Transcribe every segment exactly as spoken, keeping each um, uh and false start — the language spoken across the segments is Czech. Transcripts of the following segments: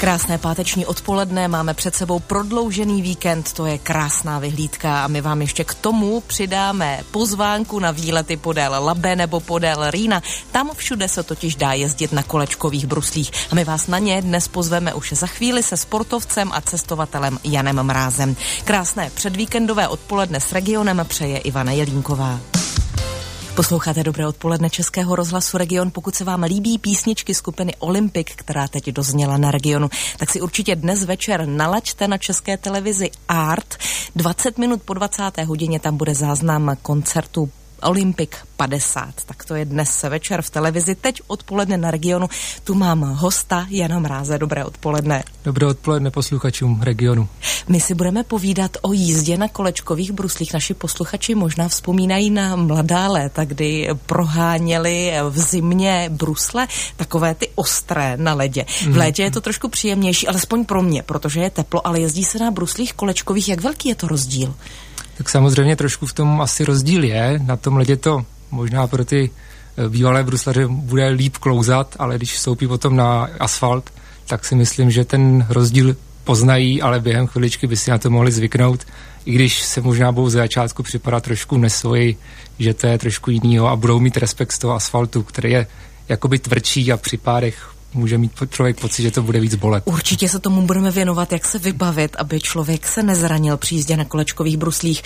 Krásné páteční odpoledne, máme před sebou prodloužený víkend, to je krásná vyhlídka a my vám ještě k tomu přidáme pozvánku na výlety podél Labe nebo podél Rýna. Tam všude se totiž dá jezdit na kolečkových bruslích a my vás na ně dnes pozveme už za chvíli se sportovcem a cestovatelem Janem Mrázem. Krásné předvíkendové odpoledne s Regionem přeje Ivana Jelínková. Posloucháte Dobré odpoledne Českého rozhlasu Region. Pokud se vám líbí písničky skupiny Olympic, která teď dozněla na Regionu, tak si určitě dnes večer nalaďte na České televizi Art. dvacet minut po dvacáté hodině tam bude záznam koncertu Olympic padesát. Tak to je dnes večer v televizi. Teď odpoledne na Regionu. Tu mám hosta Jana Mráze. Dobré odpoledne. Dobré odpoledne posluchačům Regionu. My si budeme povídat o jízdě na kolečkových bruslích. Naši posluchači možná vzpomínají na mladá léta, kdy proháněli v zimě brusle, takové ty ostré na ledě. V létě je to trošku příjemnější, alespoň pro mě, protože je teplo, ale jezdí se na bruslích kolečkových. Jak velký je to rozdíl? Tak samozřejmě trošku v tom asi rozdíl je. Na tom ledě to možná pro ty bývalé bruslaře bude líp klouzat, ale když vstoupí potom na asfalt, tak si myslím, že ten rozdíl poznají, ale během chviličky by si na to mohli zvyknout, i když se možná budou ze začátku připadat trošku nesvoji, že to je trošku jinýho a budou mít respekt z toho asfaltu, který je jakoby tvrdší a při pádech může mít člověk pocit, že to bude víc bolet. Určitě se tomu budeme věnovat, jak se vybavit, aby člověk se nezranil při jízdě na kolečkových bruslích.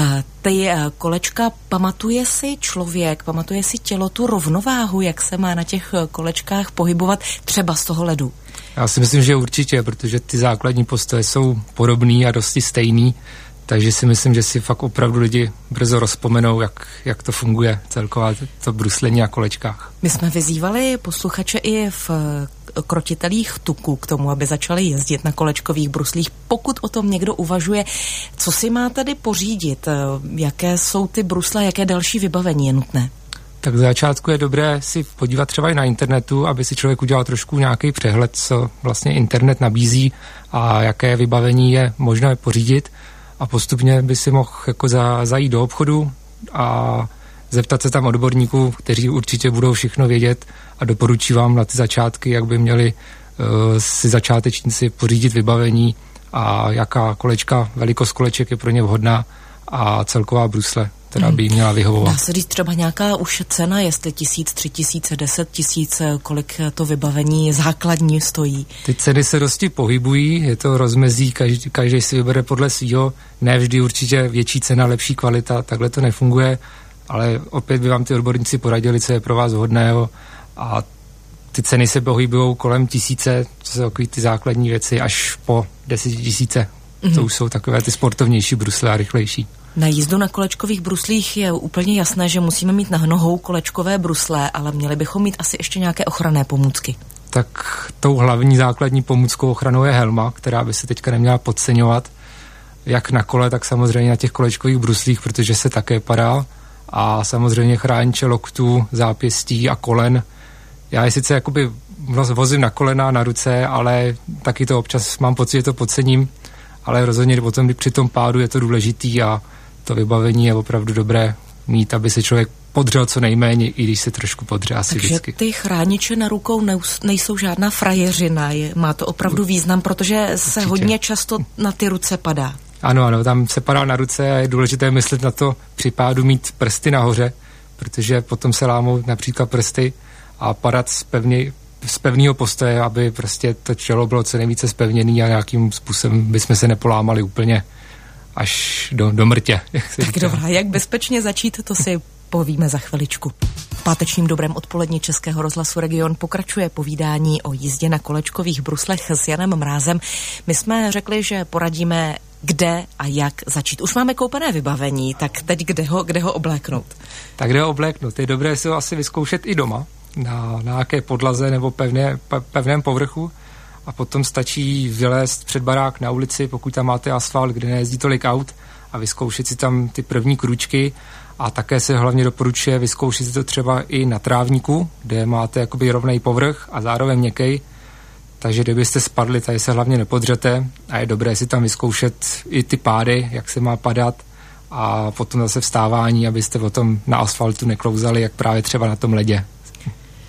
Ty kolečka, pamatuje si člověk, pamatuje si tělo tu rovnováhu, jak se má na těch kolečkách pohybovat třeba z toho ledu? Já si myslím, že určitě, protože ty základní postoje jsou podobný a dosti stejný, takže si myslím, že si fakt opravdu lidi brzo rozpomenou, jak, jak to funguje celková to bruslení na kolečkách. My jsme vyzývali posluchače i v krotitelích tuku k tomu, aby začali jezdit na kolečkových bruslích. Pokud o tom někdo uvažuje, co si má tady pořídit, jaké jsou ty brusle, jaké další vybavení je nutné? Tak v začátku je dobré si podívat třeba i na internetu, aby si člověk udělal trošku nějaký přehled, co vlastně internet nabízí a jaké vybavení je možné pořídit. A postupně by si mohl jako za, zajít do obchodu a zeptat se tam odborníků, kteří určitě budou všechno vědět a doporučí vám na ty začátky, jak by měli uh, si začátečníci pořídit vybavení a jaká kolečka, velikost koleček je pro ně vhodná a celková brusle, která by jim měla vyhovovat. Dá se říct třeba nějaká už cena, jestli tisíc, tři tisíce, deset tisíc, kolik to vybavení základní stojí? Ty ceny se dosti pohybují, je to rozmezí, každý, každý si vybere podle svýho, ne vždy určitě větší cena, lepší kvalita, takhle to nefunguje, ale opět by vám ty odborníci poradili, co je pro vás vhodného a ty ceny se pohybují kolem tisíce, co jsou takový ty základní věci, až po desetitisíce. Mm-hmm. To už jsou takové ty sportovnější brusle a rychlejší. Na jízdu na kolečkových bruslích je úplně jasné, že musíme mít na nohou kolečkové brusle, ale měli bychom mít asi ještě nějaké ochranné pomůcky. Tak tou hlavní základní pomůckou ochranou je helma, která by se teďka neměla podceňovat. Jak na kole, tak samozřejmě na těch kolečkových bruslích, protože se také padá. A samozřejmě chrániče loktů, zápěstí a kolen. Já je sice jakoby vozím na kolena, na ruce, ale taky to občas mám pocit, že to podcením. Ale rozhodně potom při tom pádu je to důležitý a to vybavení je opravdu dobré mít, aby se člověk podřel co nejméně, i když se trošku podře asi Takže vždycky. ty chrániče na rukou nejsou žádná frajeřina, je, má to opravdu význam, protože se Určitě. hodně často na ty ruce padá. Ano, ano, tam se padá na ruce a je důležité myslet na to při pádu mít prsty nahoře, protože potom se lámou například prsty a padat z pevně, z pevného postoje, aby prostě to čelo bylo co nejvíce zpevněný a nějakým způsobem bychom se nepolámali úplně až do, do mrtě. Tak dobrá, jak bezpečně začít, to si povíme za chviličku. V pátečním dobrém odpoledni Českého rozhlasu Region pokračuje povídání o jízdě na kolečkových bruslech s Janem Mrázem. My jsme řekli, že poradíme, kde a jak začít. Už máme koupené vybavení, tak teď kde ho, kde ho obléknout? Tak kde ho obléknout? Je dobré si ho asi vyzkoušet i doma, na, na nějaké podlaze nebo pevné, pevném povrchu a potom stačí vylézt před barák na ulici, pokud tam máte asfalt, kde nejezdí tolik aut a vyzkoušet si tam ty první krůčky a také se hlavně doporučuje vyzkoušet si to třeba i na trávníku, kde máte jakoby rovnej povrch a zároveň měkkej, takže kdybyste spadli, tady se hlavně nepodřete a je dobré si tam vyzkoušet i ty pády, jak se má padat a potom zase vstávání, abyste potom na asfaltu neklouzali, jak právě třeba na tom ledě.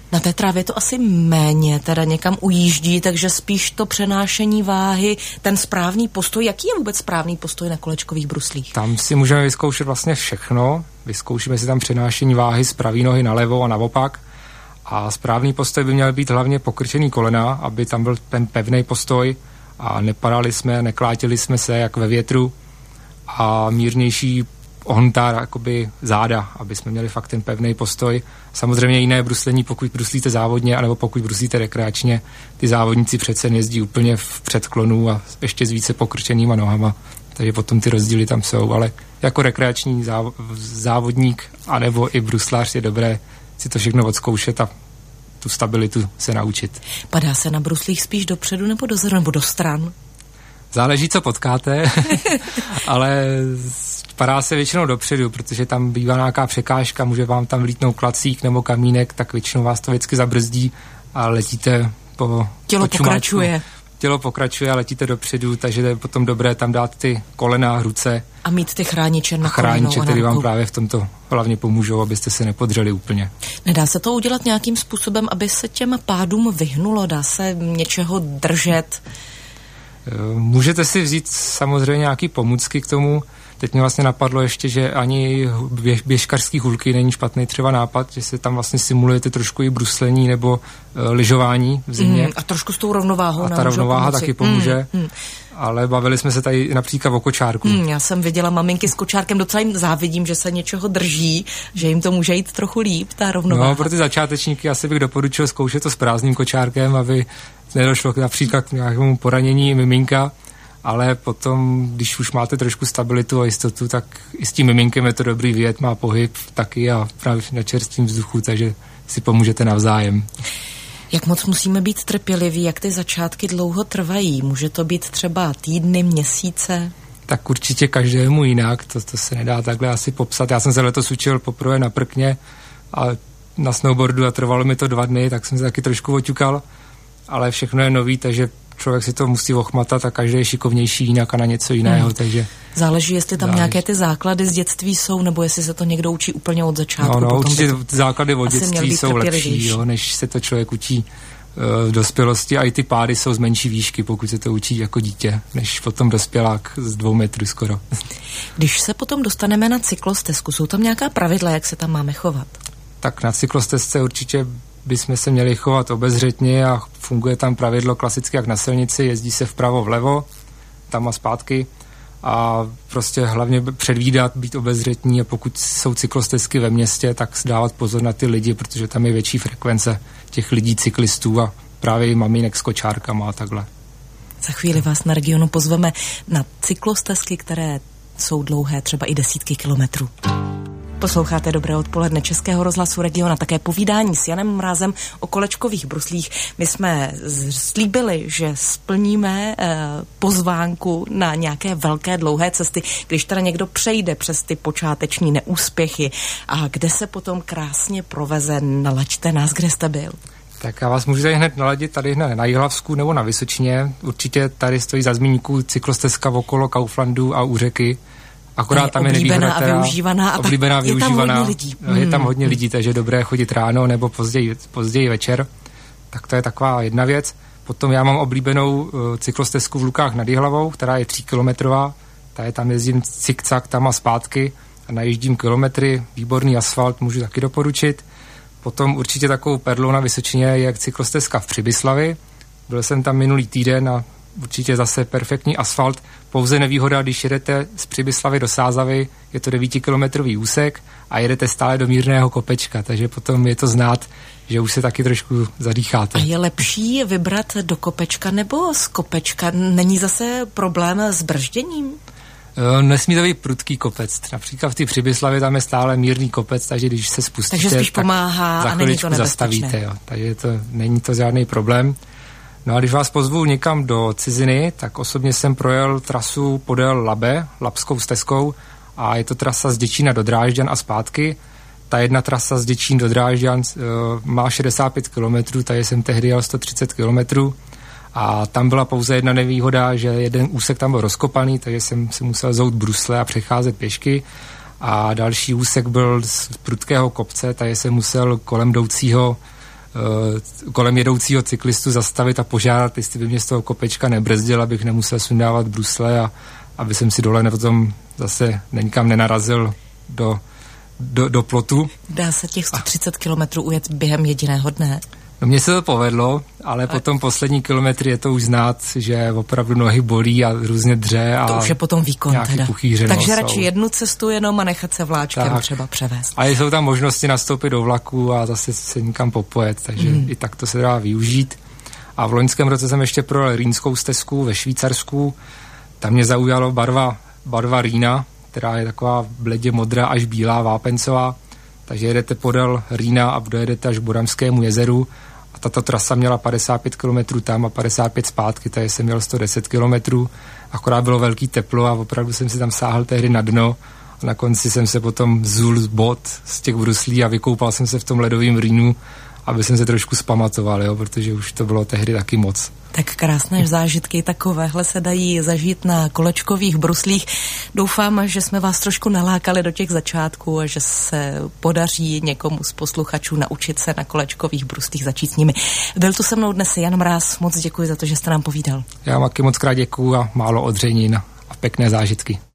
Na té trávě to asi méně teda někam ujíždí, takže spíš to přenášení váhy, ten správný postoj. Jaký je vůbec správný postoj na kolečkových bruslích? Tam si můžeme vyzkoušet vlastně všechno. Vyzkoušíme si tam přenášení váhy z pravé nohy nalevo a naopak. A správný postoj by měl být hlavně pokrčený kolena, aby tam byl ten pevný postoj a nepadali jsme, neklátili jsme se jak ve větru a mírnější ohnutá jakoby záda, aby jsme měli fakt ten pevný postoj. Samozřejmě jiné bruslení, pokud bruslíte závodně, anebo pokud bruslíte rekreačně. Ty závodníci přece jezdí úplně v předklonu a ještě s více pokrčenýma nohama, takže potom ty rozdíly tam jsou, ale jako rekreační záv- závodník anebo i bruslář je dobré si to všechno odzkoušet a tu stabilitu se naučit. Padá se na bruslích spíš dopředu nebo dozadu nebo do stran? Záleží, co potkáte, ale padá se většinou dopředu, protože tam bývá nějaká překážka, může vám tam vlítnout klacík nebo kamínek, tak většinou vás to vždycky zabrzdí a letíte po Tělo po pokračuje. Tělo pokračuje a letíte dopředu, takže je potom dobré tam dát ty kolena, ruce. A mít ty chrániče na chrániče, které vám právě v tomto hlavně pomůžou, abyste se nepodřeli úplně. Nedá se to udělat nějakým způsobem, aby se těm pádům vyhnulo? Dá se něčeho držet? Můžete si vzít samozřejmě nějaký pomůcky k tomu. Teď mě vlastně napadlo ještě, že ani běž, běžkařský hulky není špatný třeba nápad, že se tam vlastně simulujete trošku i bruslení nebo uh, lyžování v zimě. Mm, a trošku s tou rovnováhou. A ta rovnováha pomoci. Taky pomůže. Mm, mm. Ale bavili jsme se tady například o kočárku. Mm, já jsem viděla maminky s kočárkem, docela jim závidím, že se něčeho drží, že jim to může jít trochu líp, ta rovnováha. No, pro ty začátečníky asi bych doporučil zkoušet to s prázdným kočárkem, aby nedošlo například k nějakému poranění miminka, ale potom, když už máte trošku stabilitu a jistotu, tak i s tím miminkem je to dobrý vět, má pohyb taky a právě na čerstvém vzduchu, takže si pomůžete navzájem. Jak moc musíme být trpěliví, jak ty začátky dlouho trvají? Může to být třeba týdny, měsíce? Tak určitě každému jinak, to, to se nedá takhle asi popsat. Já jsem se letos učil poprvé na prkně a na snowboardu a trvalo mi to dva dny, tak jsem se taky trošku oťukal, ale všechno je nový, takže člověk si to musí ochmatat a každý je šikovnější jinak a na něco jiného, hmm. takže... Záleží, jestli tam záleží. Nějaké ty základy z dětství jsou, nebo jestli se to někdo učí úplně od začátku. No, no potom určitě ty základy od dětství jsou lepší, jo, než se to člověk učí uh, v dospělosti a i ty pády jsou z menší výšky, pokud se to učí jako dítě, než potom dospělák z dvou metrů skoro. Když se potom dostaneme na cyklostezku, jsou tam nějaká pravidla, jak se tam máme chovat? Tak na cyklostezce určitě bychom se měli chovat obezřetně a funguje tam pravidlo klasicky jak na silnici, jezdí se vpravo vlevo, tam a zpátky a prostě hlavně předvídat, být obezřetní a pokud jsou cyklostezky ve městě, tak dávat pozor na ty lidi, protože tam je větší frekvence těch lidí, cyklistů a právě i maminek s kočárkama a takhle. Za chvíli vás na Regionu pozveme na cyklostezky, které jsou dlouhé třeba i desítky kilometrů. Posloucháte Dobré odpoledne Českého rozhlasu Region a také povídání s Janem Mrázem o kolečkových bruslích. My jsme slíbili, že splníme eh, pozvánku na nějaké velké dlouhé cesty, když teda někdo přejde přes ty počáteční neúspěchy a kde se potom krásně proveze. Nalaďte nás, kde jste byl. Tak já vás můžu tady hned naladit tady hned na Jihlavsku nebo na Vysočině. Určitě tady stojí za zmínku cyklostezka okolo Kauflandu a u řeky. Akorát je tam je nevýhoda, a využívaná a oblíbená, je využívaná. tam hodně lidí. Je tam hodně lidí, takže je dobré chodit ráno nebo později, později večer. Tak to je taková jedna věc. Potom já mám oblíbenou uh, cyklostezku v Lukách nad Jihlavou, která je tříkilometrová. Ta je tam jezdím cikcak tam a zpátky a najíždím kilometry, výborný asfalt, můžu taky doporučit. Potom určitě takovou perlou na Vysočině je cyklostezka v Přibyslavi. Byl jsem tam minulý týden a určitě zase perfektní asfalt. Pouze nevýhoda, když jedete z Přibyslavy do Sázavy, je to devítikilometrový úsek a jedete stále do mírného kopečka, takže potom je to znát, že už se taky trošku zadýcháte. A je lepší vybrat do kopečka nebo z kopečka? Není zase problém s bržděním? Nesmí to být prudký kopec. Například v té Přibyslavě tam je stále mírný kopec, takže když se spustíte, takže spíš tak pomáhá za a není to nebezpečné. Zastavíte, jo. Takže to, není to žádný problém. No a když vás pozvu někam do ciziny, tak osobně jsem projel trasu podél Labe, labskou stezkou a je to trasa z Děčína do Drážďan a zpátky. Ta jedna trasa z Děčín do Drážďan uh, má šedesát pět kilometrů, tady jsem tehdy jel sto třicet kilometrů a tam byla pouze jedna nevýhoda, že jeden úsek tam byl rozkopaný, takže jsem si musel zout brusle a přecházet pěšky a další úsek byl z prudkého kopce, takže jsem musel kolem jdoucího kolem jedoucího cyklistu zastavit a požádat, jestli by mě z toho kopečka nebrzdil, abych nemusel sundávat brusle a aby jsem si dole potom zase nikam nenarazil do, do, do plotu. Dá se těch sto třicet kilometrů ujet během jediného dne? No mně se to povedlo, ale a... potom poslední kilometry je to už znát, že opravdu nohy bolí a různě dře. A to už je potom výkon teda. Takže radši jsou. jednu cestu jenom a nechat se vláčkem tak. třeba převést. A jsou tam možnosti nastoupit do vlaku a zase se někam popojet, takže mm. i tak to se dá využít. A v loňském roce jsem ještě projel rýnskou stezku ve Švýcarsku. Tam mě zaujalo barva, barva Rýna, která je taková bledě modrá až bílá, vápencová. Takže jedete podél Rýna a dojedete až k Boramskému jezeru. A tato trasa měla padesát pět kilometrů tam a padesát pět zpátky, takže jsem měl sto deset kilometrů. Akorát bylo velký teplo a opravdu jsem si tam sáhl tehdy na dno. A na konci jsem se potom zul z bot z těch bruslí a vykoupal jsem se v tom ledovém Rýnu, aby jsem se trošku zpamatoval, jo, protože už to bylo tehdy taky moc. Tak krásné zážitky takovéhle se dají zažít na kolečkových bruslích. Doufám, že jsme vás trošku nalákali do těch začátků a že se podaří někomu z posluchačů naučit se na kolečkových bruslích začít s nimi. Byl tu se mnou dnes Jan Mráz, moc děkuji za to, že jste nám povídal. Já vám taky moc krát děkuju a málo odřenin a pěkné zážitky.